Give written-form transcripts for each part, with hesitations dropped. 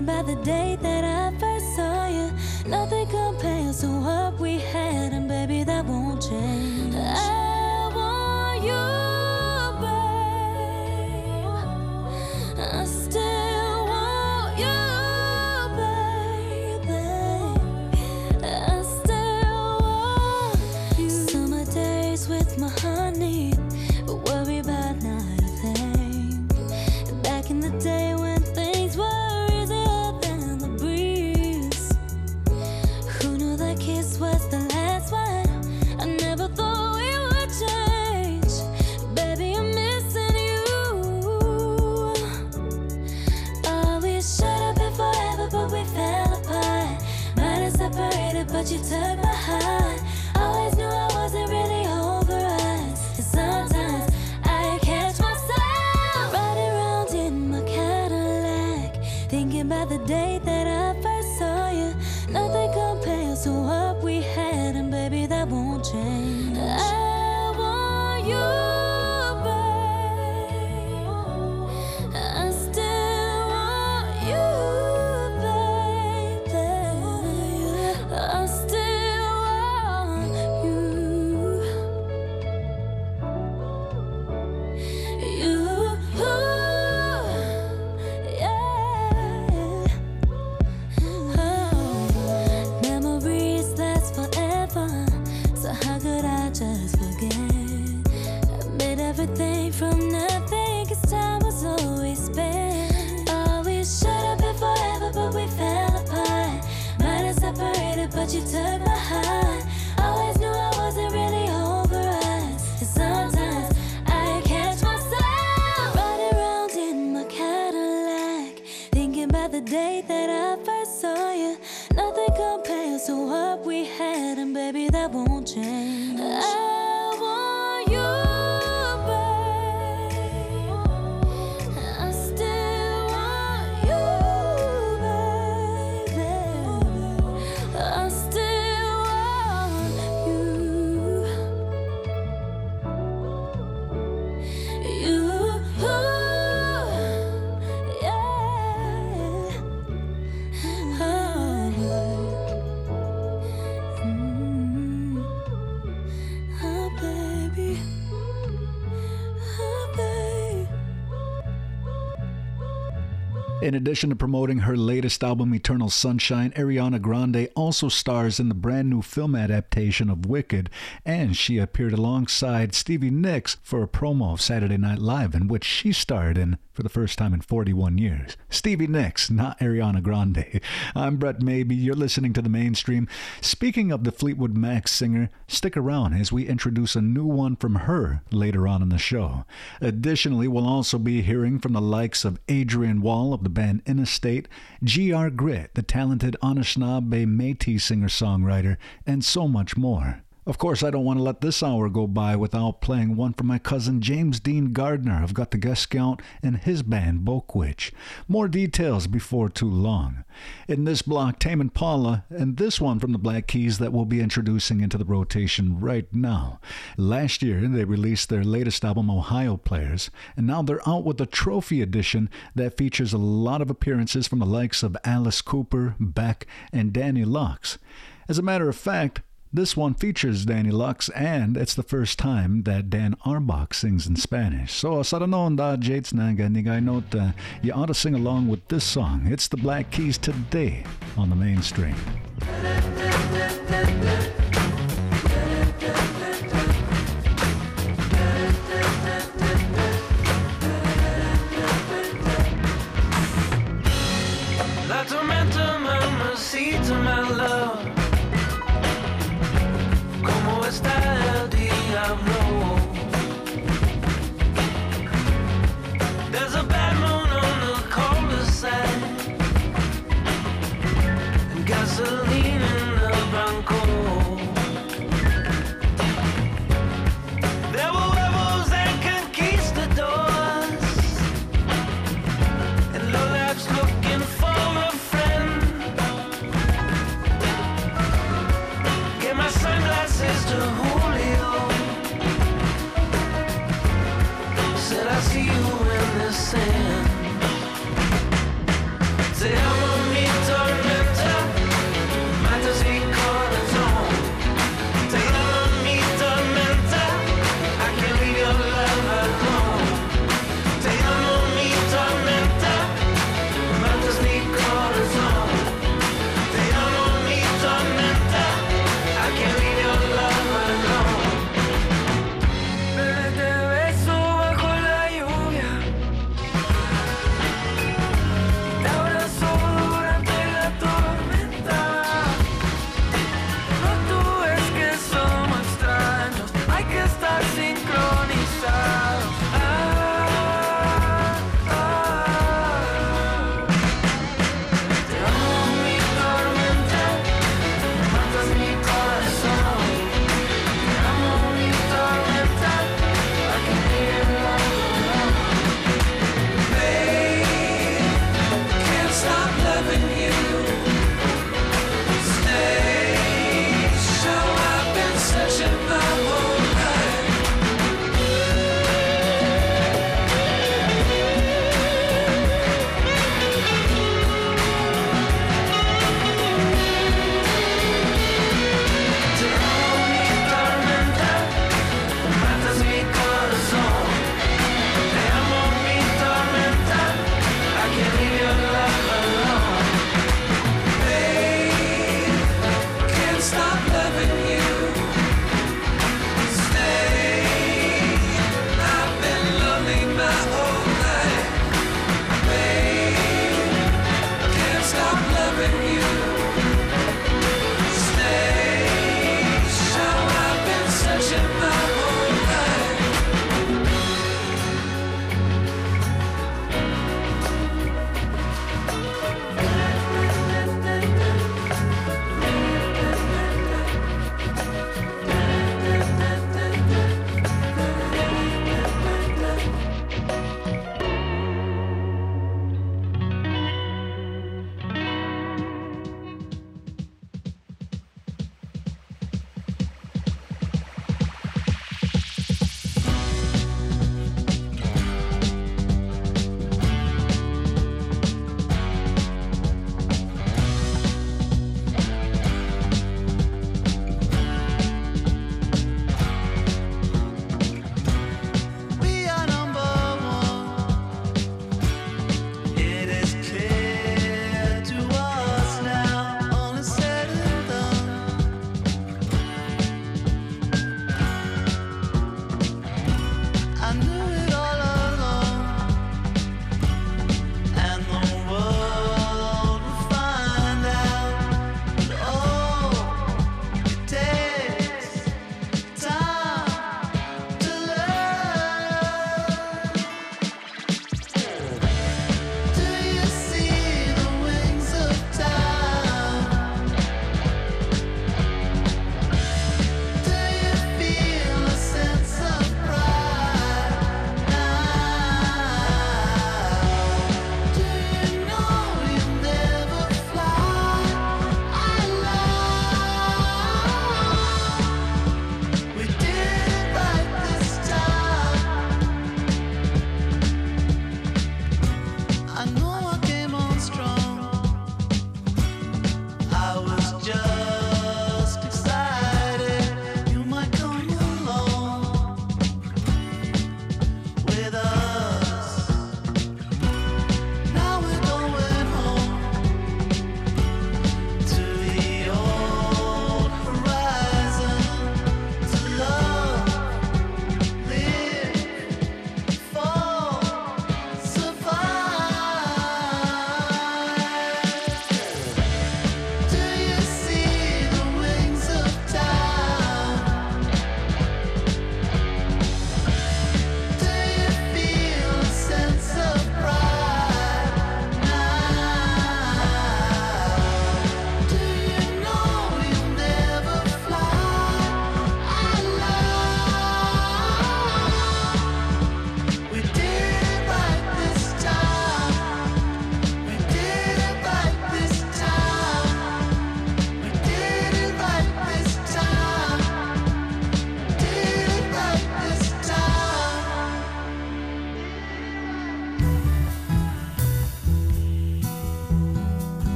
Thinking about the day that I first saw you. Nothing compares to what we had, and baby, that won't change. I want you, babe. I still want you, baby. I still want you. Summer days with my honey, worry about not a thing. Back in the day when things were easier than the breeze, who knew that kiss was the last one? I never thought we would change. Baby, I'm missing you. Oh, we should have been forever, but we fell apart. Might have separated, but you took my heart. Always knew I wasn't really over us. And sometimes I catch myself riding around in my Cadillac, thinking about the day that I first saw you. Nothing compares to what we had, and baby, that won't change. I want you, babe. I still want you, baby. I still want you. You, yeah. Memories last forever, so how could I just forget? I made everything from nothing, 'cause time was always spent. Oh, we should have been forever, but we fell apart. Might have separated, but you took my heart. Always knew I wasn't really over us. And sometimes I catch myself riding around in my Cadillac, thinking about the day that I first saw you. Nothing compares to what we had, and baby, that won't change. I want you, babe. I still want you, baby. I still want you. You, yeah. Oh, baby. Oh, babe. In addition to promoting her latest album, Eternal Sunshine, Ariana Grande also stars in the brand new film adaptation of Wicked, and she appeared alongside Stevie Nicks for a promo of Saturday Night Live, in which she starred in for the first time in 41 years. Stevie Nicks, not Ariana Grande. I'm Brett Maybe. You're listening to The Mainstream. Speaking of the Fleetwood Mac singer, stick around as we introduce a new one from her later on in the show. Additionally, we'll also be hearing from the likes of Adrian Wall of the band Interstate, G.R. Grit, the talented Anishinaabe Métis singer-songwriter, and so much more. Of course, I don't want to let this hour go by without playing one from my cousin James Dean Gardner of Got the Guest Count and his band Bokwitch. More details before too long. In this block, Tame Impala, and this one from the Black Keys that we'll be introducing into the rotation right now. Last year, they released their latest album, Ohio Players, and now they're out with a trophy edition that features a lot of appearances from the likes of Alice Cooper, Beck, and Danny Lux. As a matter of fact, this one features Danny Lux, and it's the first time that Dan Arbach sings in Spanish. So, sa ranon da Jates na ganigay note, you ought to sing along with this song. It's the Black Keys today on The Mainstream. La tormenta, mamacita, my love. ¿Cómo está el diablo? There's a bad moon on the colder side, and gasoline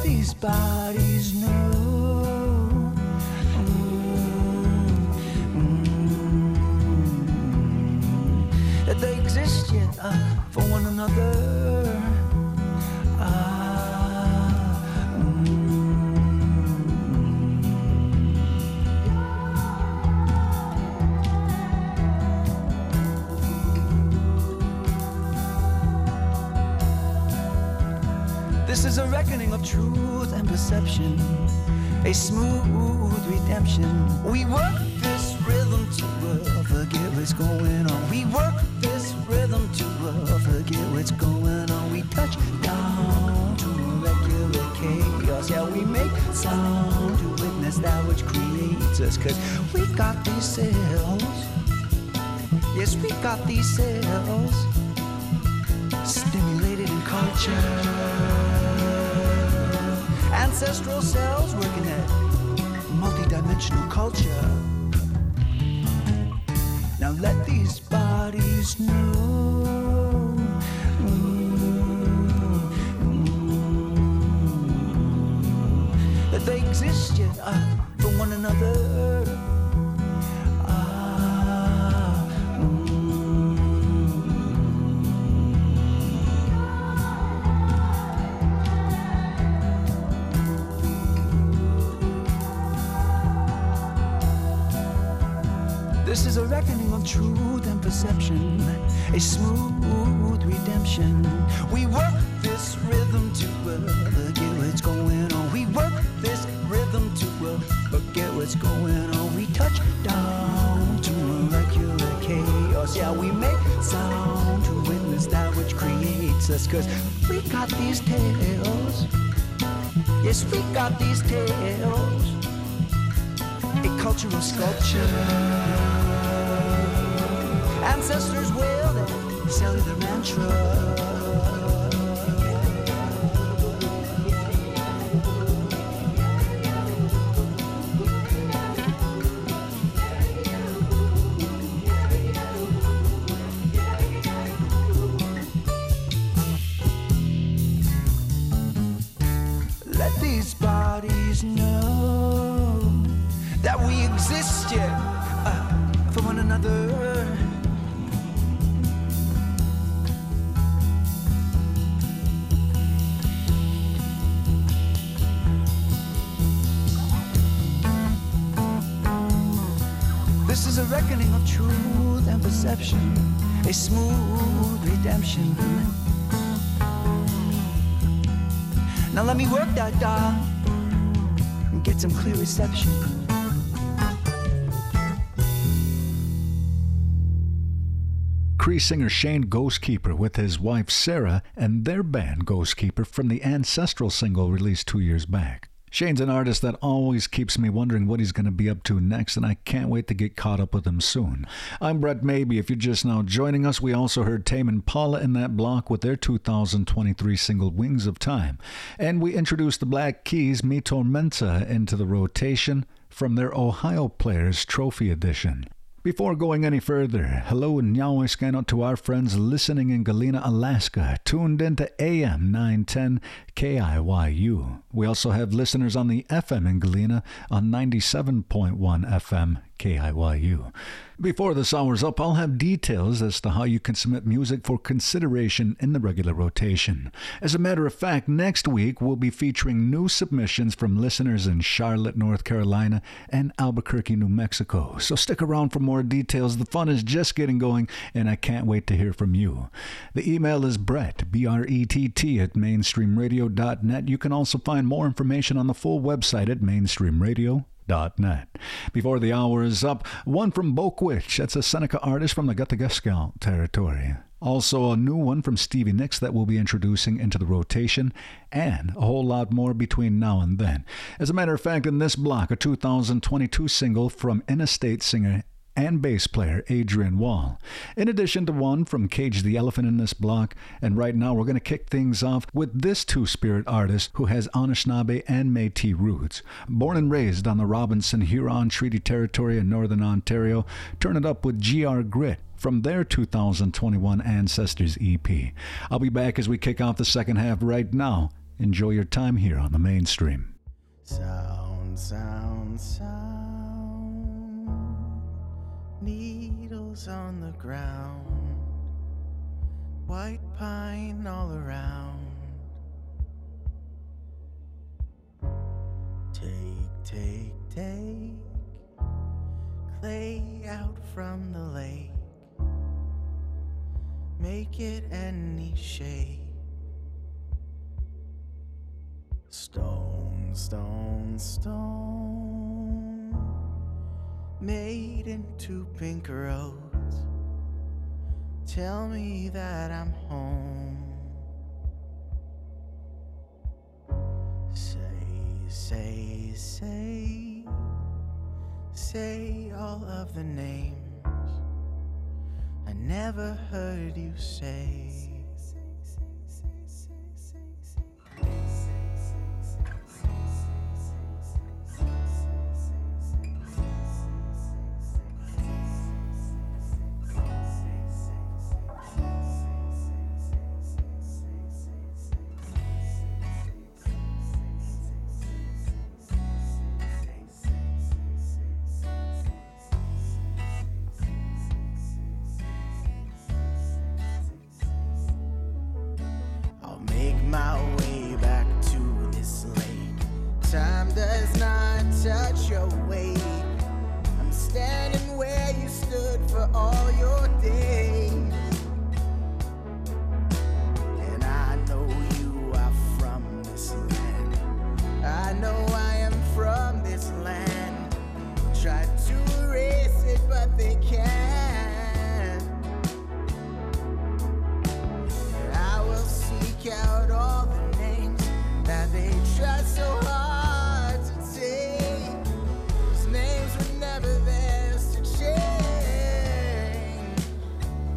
these bodies know that they exist yet for one another. This is a reckoning of truth and perception, a smooth redemption. We work this rhythm to forget what's going on. We work this rhythm to forget what's going on. We touch down to regular chaos. Yeah, we make sound to witness that which creates us. 'Cause we got these cells. Yes, we got these cells stimulated in culture. Ancestral cells working at multidimensional culture. Now let these bodies know that they exist yet for one another. This is a reckoning of truth and perception, a smooth redemption. We work this rhythm to forget what's going on. We work this rhythm to forget what's going on. We touch down to molecular chaos. Yeah, we make sound to witness that which creates us. 'Cause we got these tales. Yes, we got these tales. A cultural sculpture. Ancestors wail their cellular mantra. Let these bodies know that we exist yet for one another. This is a reckoning of truth and perception, a smooth redemption. Now let me work that dial and get some clear reception. Cree singer Shane Ghostkeeper with his wife Sarah and their band Ghostkeeper from the Ancestral single released 2 years back. Shane's an artist that always keeps me wondering what he's going to be up to next, and I can't wait to get caught up with him soon. I'm Brett Maybe. If you're just now joining us, we also heard Tame Impala in that block with their 2023 single Wings of Time. And we introduced the Black Keys, Mi Tormenta, into the rotation from their Ohio Players Trophy Edition. Before going any further, hello and Nyaweskan out to our friends listening in Galena, Alaska, tuned into AM 910 KIYU. We also have listeners on the FM in Galena on 97.1 FM KIYU. Before this hour's up, I'll have details as to how you can submit music for consideration in the regular rotation. As a matter of fact, next week we'll be featuring new submissions from listeners in Charlotte, North Carolina and Albuquerque, New Mexico. So stick around for more details. The fun is just getting going, and I can't wait to hear from you. The email is Brett, B-R-E-T-T, at mainstreamradio.net. You can also find more information on the full website at mainstreamradio.net. Before the hour is up, one from Bokwitch. That's a Seneca artist from the Gutagaskal territory. Also a new one from Stevie Nicks that we'll be introducing into the rotation, and a whole lot more between now and then. As a matter of fact, in this block, a 2022 single from in-estate singer and bass player Adrian Wall. In addition to one from Cage the Elephant in this block, and right now we're going to kick things off with this two-spirit artist who has Anishinaabe and Métis roots. Born and raised on the Robinson-Huron Treaty Territory in Northern Ontario, turn it up with GR Grit from their 2021 Ancestors EP. I'll be back as we kick off the second half right now. Enjoy your time here on the Mainstream. Sound, sound, sound. Needles on the ground. White pine all around. Take, clay out from the lake. Make it any shape. Stone, stone, stone. Made into pink roads. Tell me that I'm home. Say all of the names I never heard you say. My way back to this lake. Time does not touch your weight. I'm standing where you stood for all your days. And I know you are from this land. I know I am from this land. Try to erase it, but they can't. And I will seek out all the names that they try so hard to take. Those names were never theirs to change.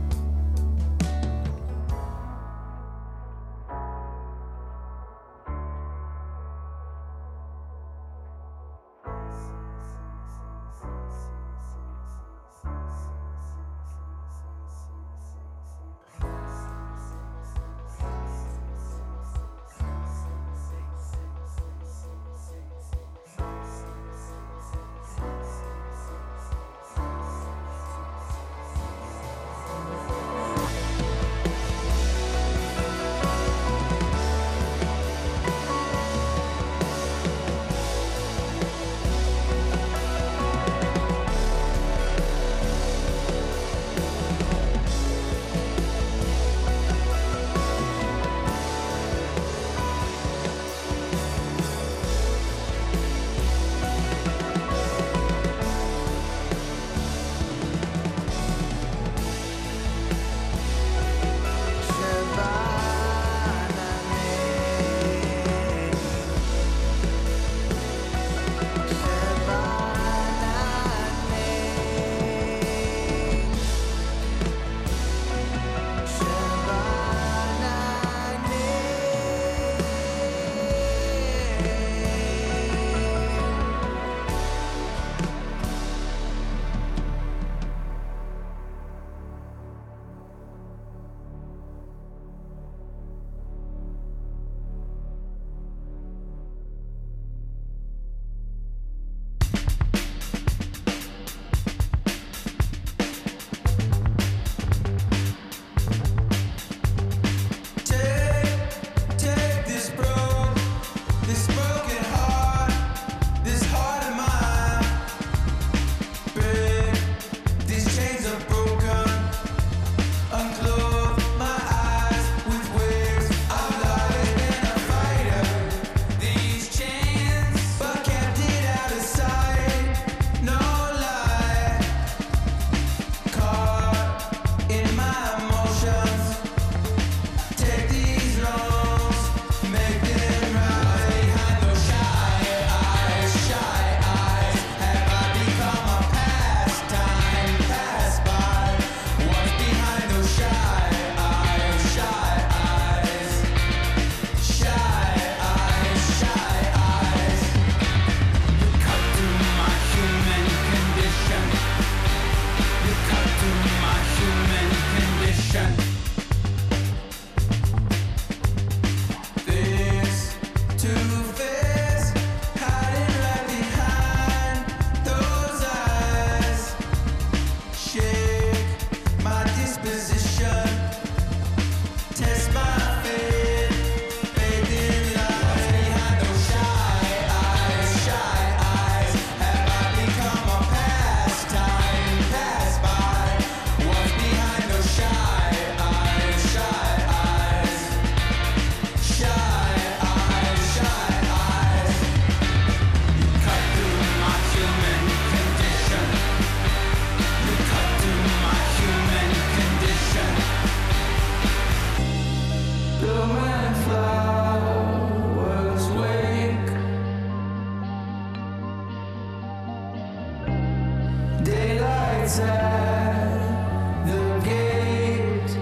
inside the gate.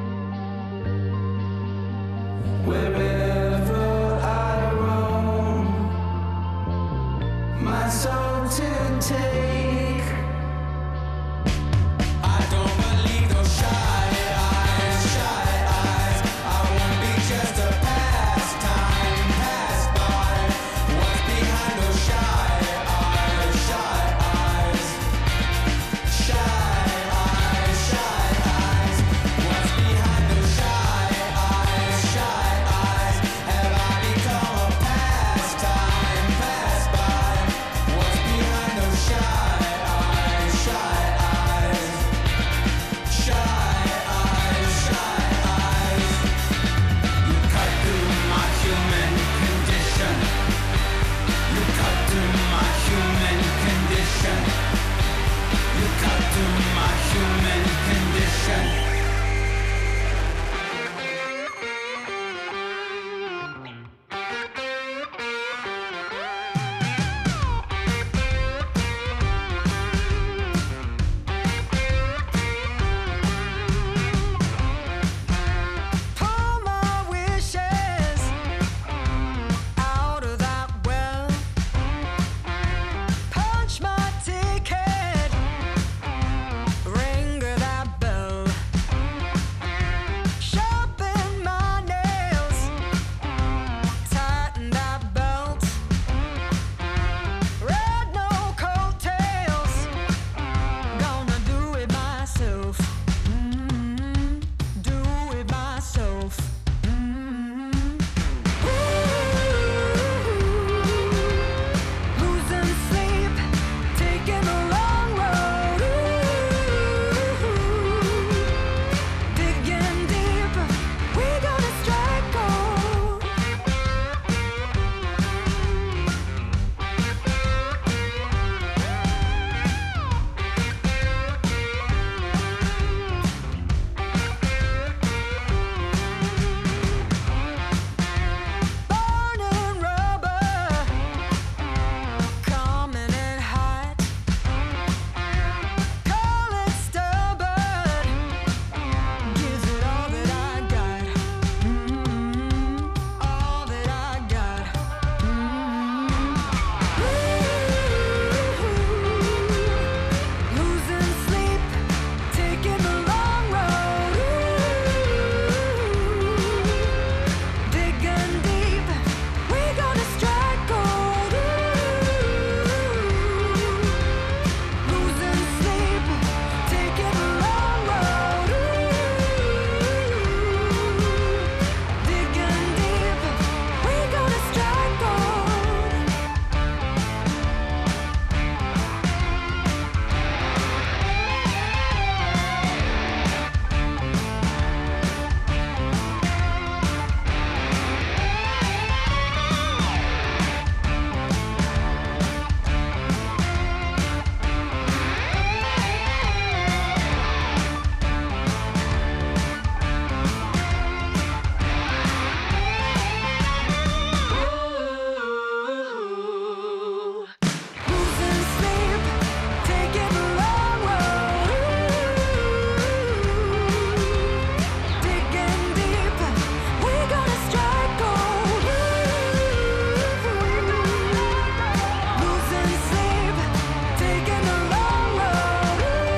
Wherever I roam, my soul to take. I don't believe those shy eyes, shy eyes. I won't be just a pastime, pass by. What's behind those shy eyes, shy eyes? Shy eyes, shy eyes. What's behind those shy eyes, shy eyes? Have I become a pastime, pass by? What's behind those shy eyes, shy eyes? Shy eyes, shy eyes. You cut through my human condition. You cut through my human condition. You cut through my human condition. Pull my wishes out of that well. Punch my ticket, ring that bell. Sharpen my nails, tighten that belt. Ride no coattails, gonna do it myself. Do it myself. Losing sleep, taking the long road. Digging deep, we gonna strike gold. Burning rubber, coming in hot. Call it stubborn, gives it all that I got. All that I got. Losing sleep, taking the long road. Digging deep, we gonna strike gold. Losing sleep, taking the long road. Digging deep, we gonna strike gold. Losing sleep, taking the long road. Digging deep, we gonna strike gold. Losing sleep, taking the long road.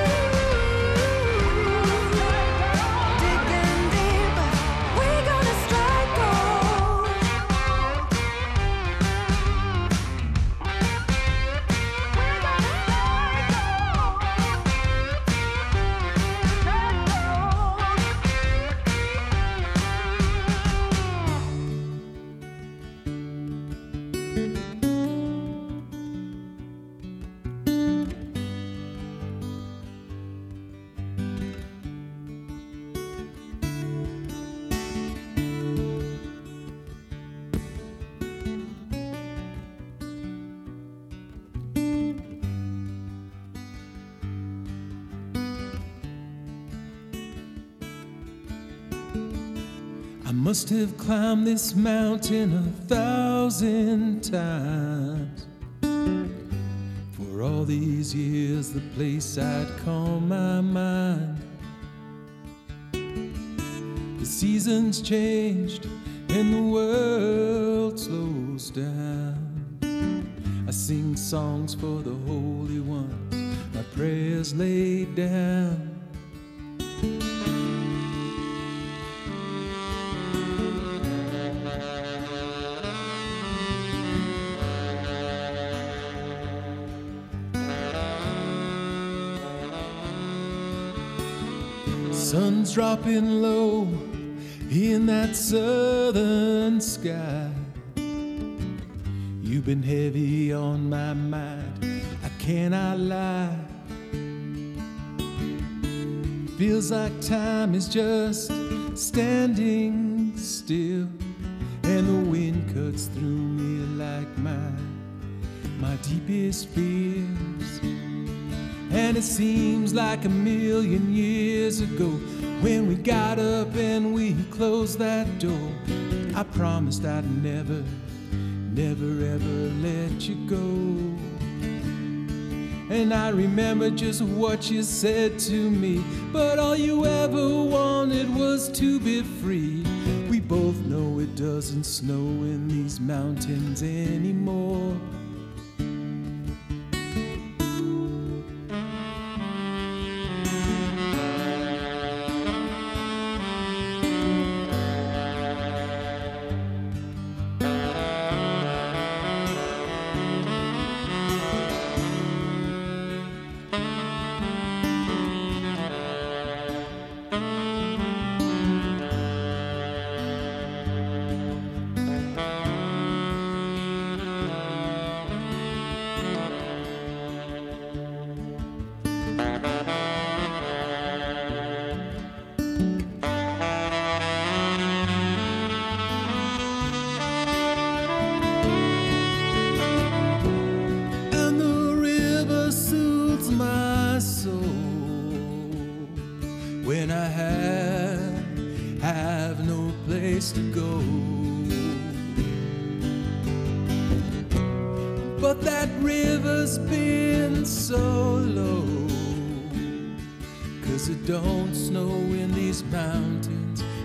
Digging deep, we gonna strike gold. I must have climbed this mountain 1,000 times for all these years the place I'd call my mind. The seasons changed and the world slows down. I sing songs for the holy ones, my prayers laid down. Sun's dropping low in that southern sky. You've been heavy on my mind, I cannot lie. Feels like time is just standing still, and the wind cuts through me like my deepest fears. And it seems like a million years ago when we got up and we closed that door. I promised I'd never, never ever let you go. And I remember just what you said to me, but all you ever wanted was to be free. We both know it doesn't snow in these mountains anymore. When I have no place to go. But that river's been so low, 'cause it don't snow in these mountains